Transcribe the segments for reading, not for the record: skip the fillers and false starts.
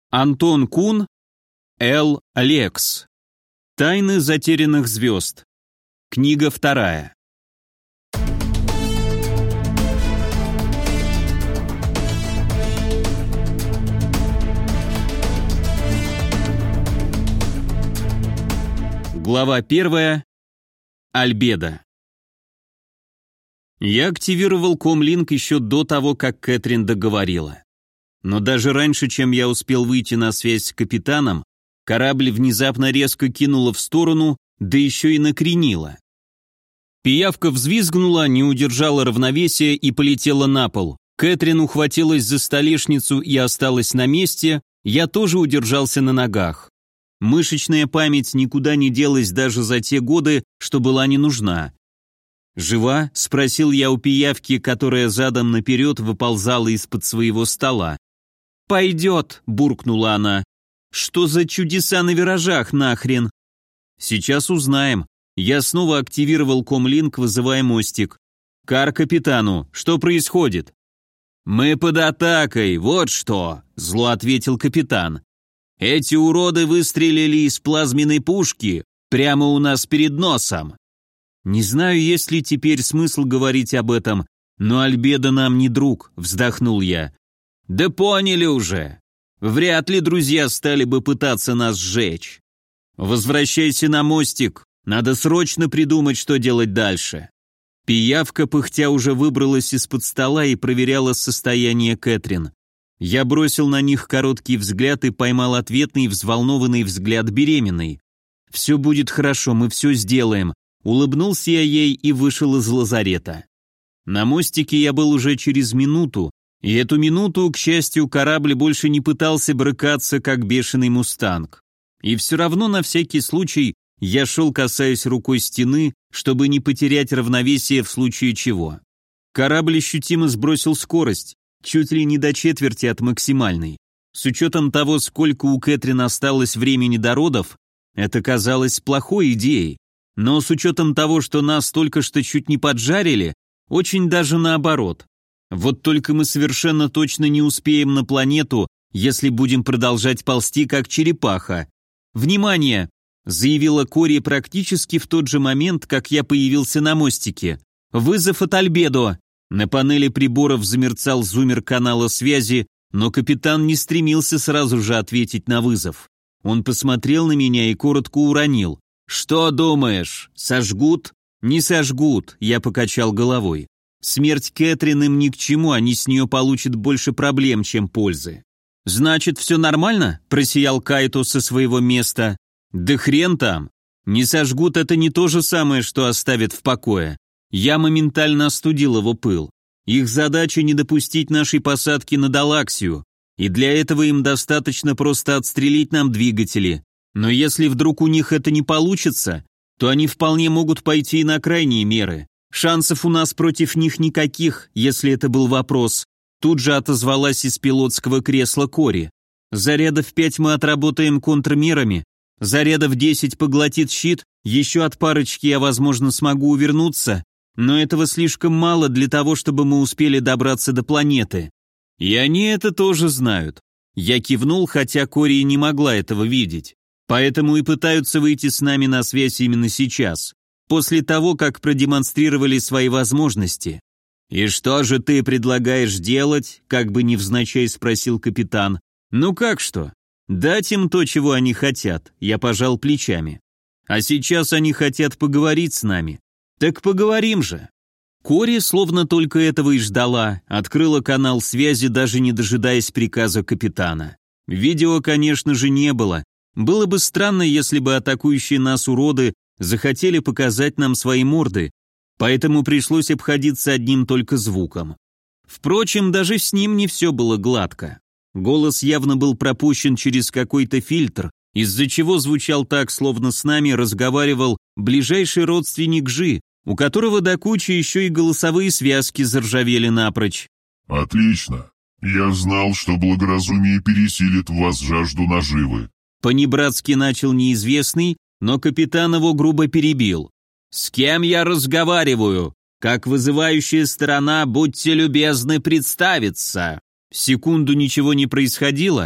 Антон Кун, Л. Лекс. Тайны затерянных звезд. Книга 2. Глава 1. Альбедо. Я активировал комлинк еще до того, как Кэтрин договорила. Но даже раньше, чем я успел выйти на связь с капитаном, корабль внезапно резко кинуло в сторону, да еще и накренило. Пиявка взвизгнула, не удержала равновесия и полетела на пол. Кэтрин ухватилась за столешницу и осталась на месте, я тоже удержался на ногах. Мышечная память никуда не делась даже за те годы, что была не нужна. «Жива?» — спросил я у пиявки, которая задом наперед выползала из-под своего стола. «Пойдет», — буркнула она. «Что за чудеса на виражах нахрен?» «Сейчас узнаем». Я снова активировал комлинк, вызывая мостик. «Кар капитану, что происходит?» «Мы под атакой, вот что», — зло ответил капитан. «Эти уроды выстрелили из плазменной пушки прямо у нас перед носом». «Не знаю, есть ли теперь смысл говорить об этом, но Альбедо нам не друг», — вздохнул я. «Да поняли уже. Вряд ли друзья стали бы пытаться нас сжечь. Возвращайся на мостик, надо срочно придумать, что делать дальше». Пиявка, пыхтя, уже выбралась из-под стола и проверяла состояние Кэтрин. Я бросил на них короткий взгляд и поймал ответный взволнованный взгляд беременной. «Все будет хорошо, мы все сделаем», — улыбнулся я ей и вышел из лазарета. На мостике я был уже через минуту, и эту минуту, к счастью, корабль больше не пытался брыкаться, как бешеный мустанг. И все равно на всякий случай я шел, касаясь рукой стены, чтобы не потерять равновесие в случае чего. Корабль ощутимо сбросил скорость, чуть ли не до четверти от максимальной. С учетом того, сколько у Кэтрин осталось времени до родов, это казалось плохой идеей. Но с учетом того, что нас только что чуть не поджарили, очень даже наоборот. Вот только мы совершенно точно не успеем на планету, если будем продолжать ползти как черепаха. «Внимание!» — заявила Кори практически в тот же момент, как я появился на мостике. «Вызов от Альбедо!» На панели приборов замерцал зуммер канала связи, но капитан не стремился сразу же ответить на вызов. Он посмотрел на меня и коротко уронил. «Что думаешь, сожгут?» «Не сожгут», — я покачал головой. «Смерть Кэтрин им ни к чему, они с нее получат больше проблем, чем пользы». «Значит, все нормально?» — просиял Кайто со своего места. «Да хрен там! Не сожгут — это не то же самое, что оставят в покое». Я моментально остудил его пыл. Их задача не допустить нашей посадки на Далаксию, и для этого им достаточно просто отстрелить нам двигатели. Но если вдруг у них это не получится, то они вполне могут пойти и на крайние меры. Шансов у нас против них никаких, если это был вопрос. Тут же отозвалась из пилотского кресла Кори. Зарядов 5 мы отработаем контрмерами, зарядов 10 поглотит щит, еще от парочки я, возможно, смогу увернуться, но этого слишком мало для того, чтобы мы успели добраться до планеты. И они это тоже знают. Я кивнул, хотя Кори не могла этого видеть. Поэтому и пытаются выйти с нами на связь именно сейчас, после того, как продемонстрировали свои возможности. «И что же ты предлагаешь делать?» — как бы невзначай спросил капитан. «Ну как что? Дать им то, чего они хотят», — я пожал плечами. «А сейчас они хотят поговорить с нами. Так поговорим же». Кори, словно только этого и ждала, открыла канал связи, даже не дожидаясь приказа капитана. Видео, конечно же, не было. Было бы странно, если бы атакующие нас уроды захотели показать нам свои морды, поэтому пришлось обходиться одним только звуком. Впрочем, даже с ним не все было гладко. Голос явно был пропущен через какой-то фильтр, из-за чего звучал так, словно с нами разговаривал ближайший родственник Жи, у которого до кучи еще и голосовые связки заржавели напрочь. «Отлично. Я знал, что благоразумие пересилит в вас жажду наживы». Понебратски начал неизвестный, но капитан его грубо перебил. «С кем я разговариваю? Как вызывающая сторона, будьте любезны представиться». Секунду ничего не происходило,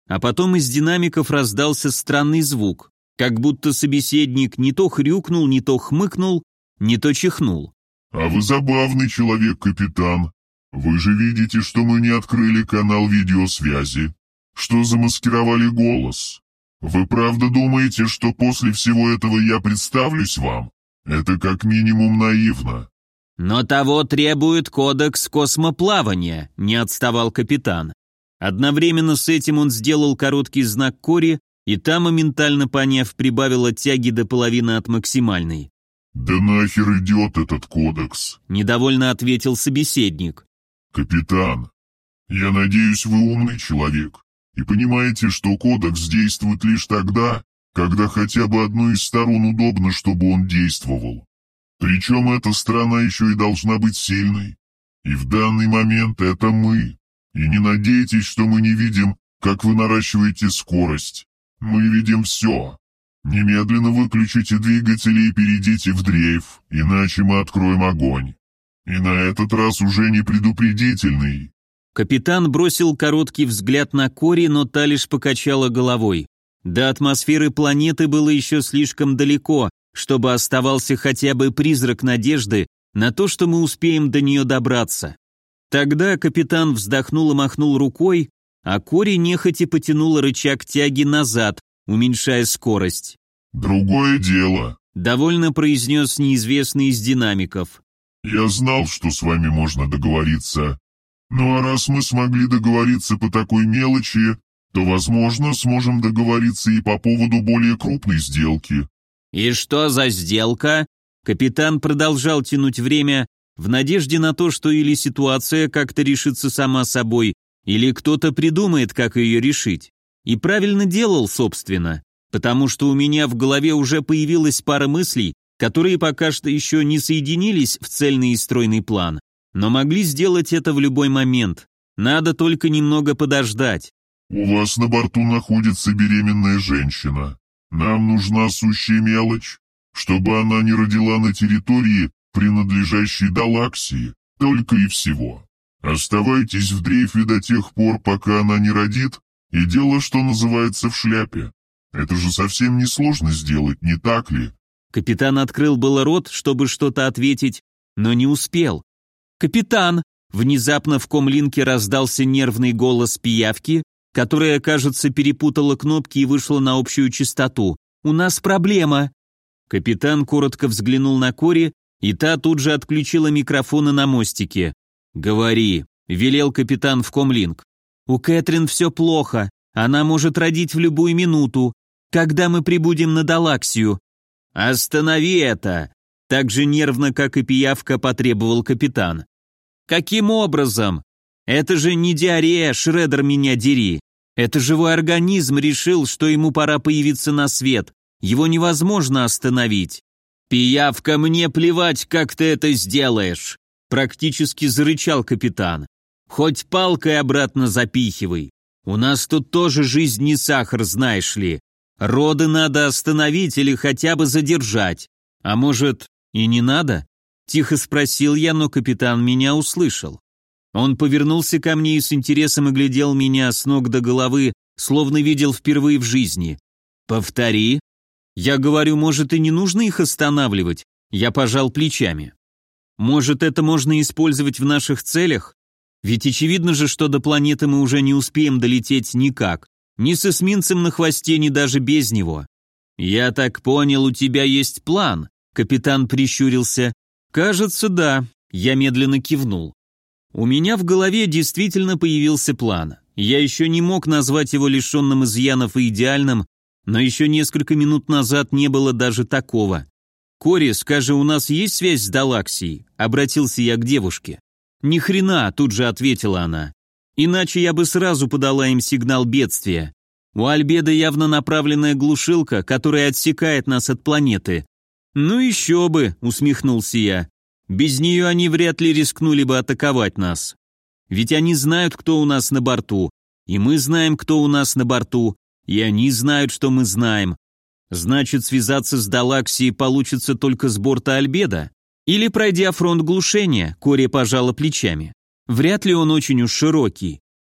а потом из динамиков раздался странный звук, как будто собеседник не то хрюкнул, не то хмыкнул, не то чихнул. «А вы забавный человек, капитан. Вы же видите, что мы не открыли канал видеосвязи, что замаскировали голос. Вы правда думаете, что после всего этого я представлюсь вам? Это как минимум наивно». «Но того требует кодекс космоплавания», — не отставал капитан. Одновременно с этим он сделал короткий знак Кори, и та, моментально поняв, прибавила тяги до половины от максимальной. «Да нахер идет этот кодекс?» — недовольно ответил собеседник. «Капитан, я надеюсь, вы умный человек и понимаете, что кодекс действует лишь тогда, когда хотя бы одной из сторон удобно, чтобы он действовал. Причем эта сторона еще и должна быть сильной. И в данный момент это мы. И не надейтесь, что мы не видим, как вы наращиваете скорость. Мы видим все. Немедленно выключите двигатели и перейдите в дрейф, иначе мы откроем огонь. И на этот раз уже не предупредительный». Капитан бросил короткий взгляд на Кори, но та лишь покачала головой. До атмосферы планеты было еще слишком далеко, чтобы оставался хотя бы призрак надежды на то, что мы успеем до нее добраться. Тогда капитан вздохнул и махнул рукой, а Кори нехотя потянула рычаг тяги назад, уменьшая скорость. «Другое дело», — довольно произнес неизвестный из динамиков. «Я знал, что с вами можно договориться. Ну а раз мы смогли договориться по такой мелочи, то, возможно, сможем договориться и по поводу более крупной сделки». «И что за сделка?» Капитан продолжал тянуть время в надежде на то, что или ситуация как-то решится сама собой, или кто-то придумает, как ее решить. И правильно делал, собственно, потому что у меня в голове уже появилась пара мыслей, которые пока что еще не соединились в цельный и стройный план, но могли сделать это в любой момент. Надо только немного подождать. «У вас на борту находится беременная женщина. Нам нужна сущая мелочь, чтобы она не родила на территории, принадлежащей Далаксии, только и всего. Оставайтесь в дрейфе до тех пор, пока она не родит, и дело, что называется, в шляпе. Это же совсем несложно сделать, не так ли?» Капитан открыл было рот, чтобы что-то ответить, но не успел. «Капитан!» Внезапно в комлинке раздался нервный голос пиявки, которая, кажется, перепутала кнопки и вышла на общую частоту. «У нас проблема!» Капитан коротко взглянул на Кори, и та тут же отключила микрофоны на мостике. «Говори», — велел капитан в комлинк. «У Кэтрин все плохо. Она может родить в любую минуту. Когда мы прибудем на Далаксию?» «Останови это!» Так же нервно, как и пиявка, потребовал капитан. «Каким образом? Это же не диарея, Шреддер меня дери. Это живой организм решил, что ему пора появиться на свет. Его невозможно остановить». «Пиявка, мне плевать, как ты это сделаешь!» Практически зарычал капитан. «Хоть палкой обратно запихивай. У нас тут тоже жизнь не сахар, знаешь ли. Роды надо остановить или хотя бы задержать. А может, и не надо?» Тихо спросил я, но капитан меня услышал. Он повернулся ко мне и с интересом оглядел меня с ног до головы, словно видел впервые в жизни. «Повтори». Я говорю, может, и не нужно их останавливать. Я пожал плечами. Может, это можно использовать в наших целях? Ведь очевидно же, что до планеты мы уже не успеем долететь никак. Ни с эсминцем на хвосте, ни даже без него. «Я так понял, у тебя есть план?» Капитан прищурился. «Кажется, да». Я медленно кивнул. У меня в голове действительно появился план. Я еще не мог назвать его лишенным изъянов и идеальным, но еще несколько минут назад не было даже такого. «Кори, скажи, у нас есть связь с Далаксией?» Обратился я к девушке. «Ни хрена», тут же ответила она. «Иначе я бы сразу подала им сигнал бедствия. У Альбеда явно направленная глушилка, которая отсекает нас от планеты». «Ну еще бы», усмехнулся я. «Без нее они вряд ли рискнули бы атаковать нас. Ведь они знают, кто у нас на борту, и мы знаем, кто у нас на борту, и они знают, что мы знаем. Значит, связаться с Далаксией получится только с борта Альбеда? Или пройдя фронт глушения?» Кори пожала плечами. «Вряд ли он очень уж широкий.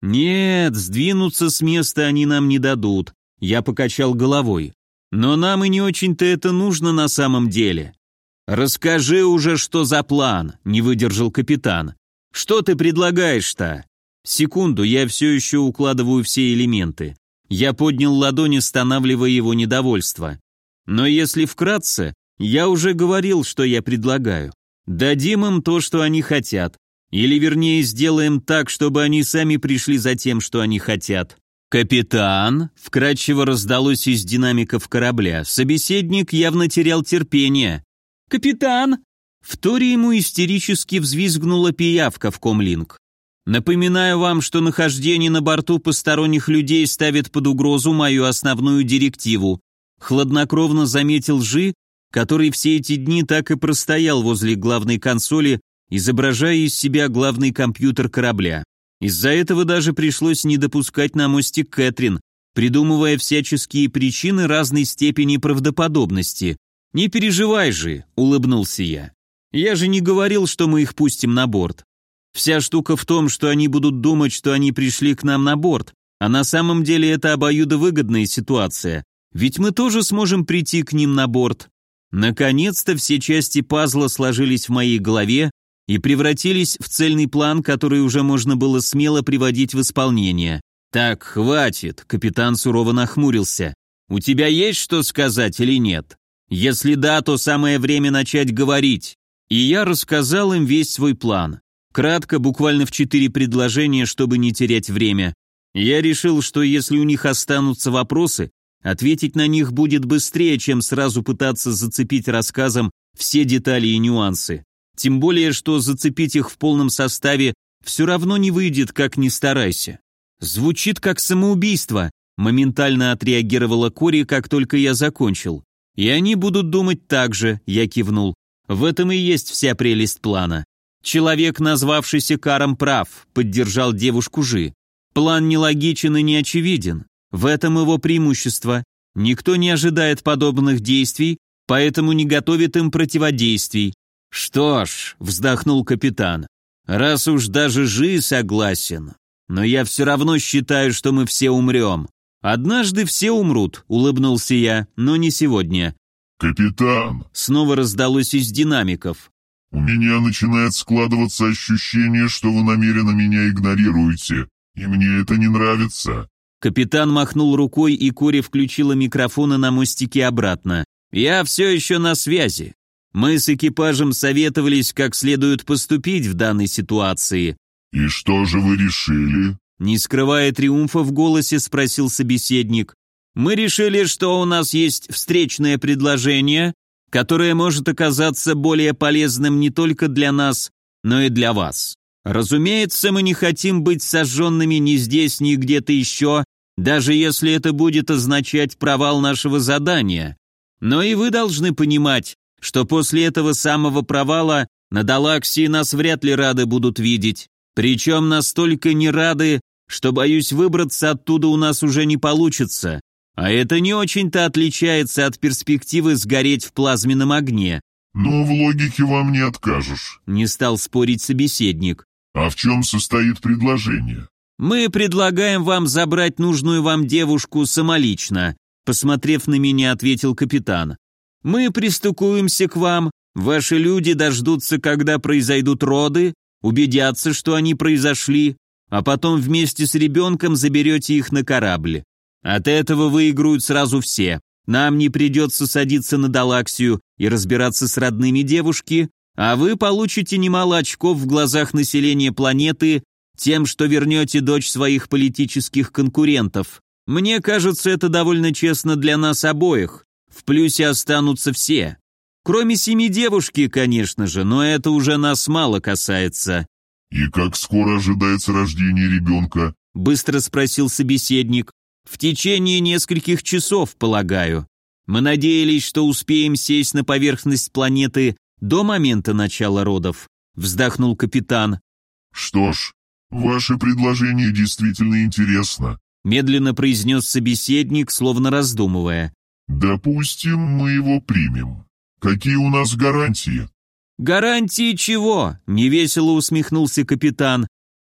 «Нет, сдвинуться с места они нам не дадут», — я покачал головой. «Но нам и не очень-то это нужно на самом деле». «Расскажи уже, что за план», — не выдержал капитан. «Что ты предлагаешь-то?» Секунду, я все еще укладываю все элементы. Я поднял ладонь, останавливая его недовольство. Но если вкратце, я уже говорил, что я предлагаю. Дадим им то, что они хотят. Или вернее, сделаем так, чтобы они сами пришли за тем, что они хотят. «Капитан!» — вкратчиво раздалось из динамиков корабля. Собеседник явно терял терпение. «Капитан!» В торе ему истерически взвизгнула пиявка в комлинг. «Напоминаю вам, что нахождение на борту посторонних людей ставит под угрозу мою основную директиву», хладнокровно заметил Жи, который все эти дни так и простоял возле главной консоли, изображая из себя главный компьютер корабля. Из-за этого даже пришлось не допускать на мостик Кэтрин, придумывая всяческие причины разной степени правдоподобности. «Не переживай же», — улыбнулся я. «Я же не говорил, что мы их пустим на борт. Вся штука в том, что они будут думать, что они пришли к нам на борт, а на самом деле это обоюдовыгодная ситуация, ведь мы тоже сможем прийти к ним на борт». Наконец-то все части пазла сложились в моей голове и превратились в цельный план, который уже можно было смело приводить в исполнение. «Так, хватит», — капитан сурово нахмурился. «У тебя есть что сказать или нет? Если да, то самое время начать говорить». И я рассказал им весь свой план. Кратко, буквально в 4 предложения, чтобы не терять время. Я решил, что если у них останутся вопросы, ответить на них будет быстрее, чем сразу пытаться зацепить рассказом все детали и нюансы. Тем более, что зацепить их в полном составе все равно не выйдет, как ни старайся. «Звучит как самоубийство», — моментально отреагировала Кори, как только я закончил. «И они будут думать так же», — я кивнул. «В этом и есть вся прелесть плана». «Человек, назвавшийся Каром, прав», — поддержал девушку Жи. «План нелогичен и не очевиден. В этом его преимущество. Никто не ожидает подобных действий, поэтому не готовит им противодействий». «Что ж», — вздохнул капитан, — «раз уж даже Жи согласен, но я все равно считаю, что мы все умрем». «Однажды все умрут», — улыбнулся я, — «но не сегодня». «Капитан!» — снова раздалось из динамиков. «У меня начинает складываться ощущение, что вы намеренно меня игнорируете, и мне это не нравится». Капитан махнул рукой, и Кори включила микрофоны на мостике обратно. «Я все еще на связи. Мы с экипажем советовались, как следует поступить в данной ситуации». «И что же вы решили?» Не скрывая триумфа в голосе, спросил собеседник. «Мы решили, что у нас есть встречное предложение, которое может оказаться более полезным не только для нас, но и для вас. Разумеется, мы не хотим быть сожженными ни здесь, ни где-то еще, даже если это будет означать провал нашего задания. Но и вы должны понимать, что после этого самого провала на Далаксии нас вряд ли рады будут видеть. Причем настолько не рады, что, боюсь, выбраться оттуда у нас уже не получится. А это не очень-то отличается от перспективы сгореть в плазменном огне». «Но в логике вам не откажешь», — не стал спорить собеседник. «А в чем состоит предложение?» «Мы предлагаем вам забрать нужную вам девушку самолично», посмотрев на меня, ответил капитан. «Мы пристыкуемся к вам, ваши люди дождутся, когда произойдут роды, убедятся, что они произошли, а потом вместе с ребенком заберете их на корабль. От этого выиграют сразу все. Нам не придется садиться на Далаксию и разбираться с родными девушки, а вы получите немало очков в глазах населения планеты тем, что вернете дочь своих политических конкурентов. Мне кажется, это довольно честно для нас обоих. В плюсе останутся все. Кроме 7 девушки, конечно же, но это уже нас мало касается». «И как скоро ожидается рождение ребенка?» быстро спросил собеседник. «В течение нескольких часов, полагаю. Мы надеялись, что успеем сесть на поверхность планеты до момента начала родов», вздохнул капитан. «Что ж, ваше предложение действительно интересно», медленно произнес собеседник, словно раздумывая. «Допустим, мы его примем. Какие у нас гарантии?» «Гарантии чего?» – невесело усмехнулся капитан.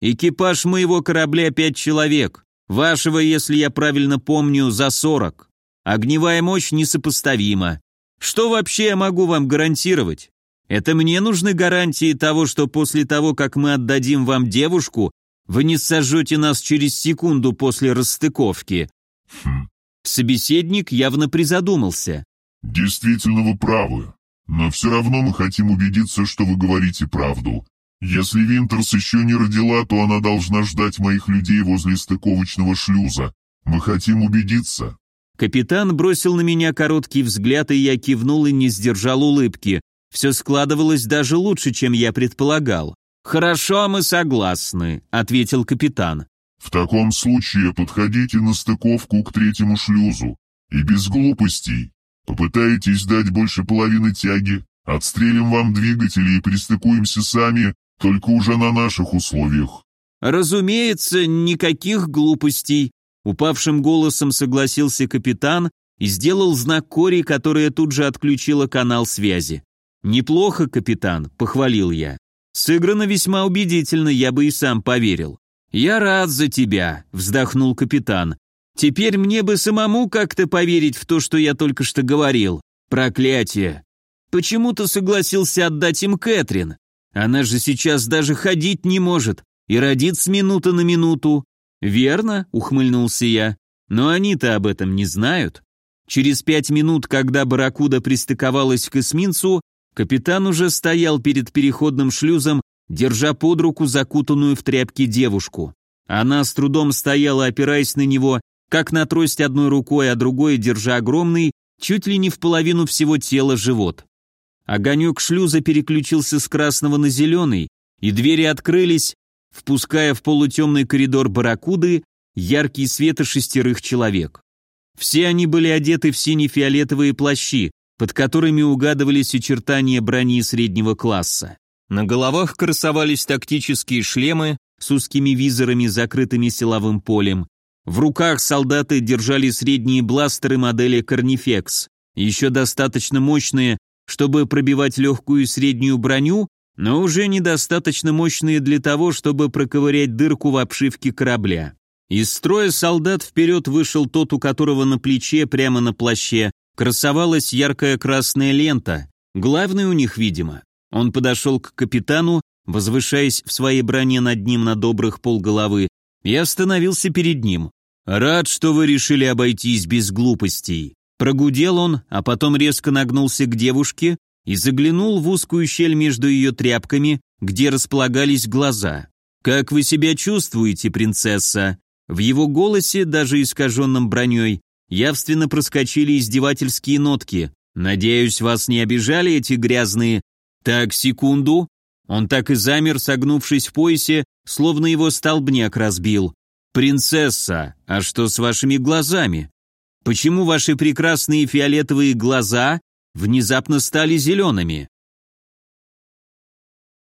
Экипаж моего корабля 5 человек. Вашего, если я правильно помню, за 40. Огневая мощь несопоставима. Что вообще я могу вам гарантировать? Это мне нужны гарантии того, что после того, как мы отдадим вам девушку, вы не сожжете нас через секунду после расстыковки». Собеседник явно призадумался. «Действительно вы правы. Но все равно мы хотим убедиться, что вы говорите правду. Если Винтерс еще не родила, то она должна ждать моих людей возле стыковочного шлюза. Мы хотим убедиться». Капитан бросил на меня короткий взгляд, и я кивнул и не сдержал улыбки. Все складывалось даже лучше, чем я предполагал. «Хорошо, мы согласны», — ответил капитан. «В таком случае подходите на стыковку к 3-му шлюзу. И без глупостей. Попытаетесь дать больше половины тяги, отстрелим вам двигатели и пристыкуемся сами, только уже на наших условиях». «Разумеется, никаких глупостей», — упавшим голосом согласился капитан и сделал знак Кори, которая тут же отключила канал связи. «Неплохо, капитан», — похвалил я. «Сыграно весьма убедительно, я бы и сам поверил». «Я рад за тебя», — вздохнул капитан. «Теперь мне бы самому как-то поверить в то, что я только что говорил. Проклятие! Почему ты согласился отдать им Кэтрин? Она же сейчас даже ходить не может и родит с минуты на минуту». «Верно», — ухмыльнулся я. «Но они-то об этом не знают». Через 5 минут, когда «Барракуда» пристыковалась к эсминцу, капитан уже стоял перед переходным шлюзом, держа под руку закутанную в тряпки девушку. Она с трудом стояла, опираясь на него, как на трость одной рукой, а другой держа огромный, чуть ли не в половину всего тела живот. Огонек шлюза переключился с красного на зеленый, и двери открылись, впуская в полутемный коридор «Барракуды» яркий свет и 6 человек. Все они были одеты в сине-фиолетовые плащи, под которыми угадывались очертания брони среднего класса. На головах красовались тактические шлемы с узкими визорами, закрытыми силовым полем. В руках солдаты держали средние бластеры модели Корнифекс, еще достаточно мощные, чтобы пробивать легкую и среднюю броню, но уже недостаточно мощные для того, чтобы проковырять дырку в обшивке корабля. Из строя солдат вперед вышел тот, у которого на плече, прямо на плаще, красовалась яркая красная лента, главный у них, видимо. Он подошел к капитану, возвышаясь в своей броне над ним на добрых полголовы, и остановился перед ним. «Рад, что вы решили обойтись без глупостей». Прогудел он, а потом резко нагнулся к девушке и заглянул в узкую щель между ее тряпками, где располагались глаза. «Как вы себя чувствуете, принцесса?» В его голосе, даже искаженном броней, явственно проскочили издевательские нотки. «Надеюсь, вас не обижали эти грязные...» «Так, секунду». Он так и замер, согнувшись в поясе, словно его столбняк разбил. «Принцесса, а что с вашими глазами? Почему ваши прекрасные фиолетовые глаза внезапно стали зелеными?»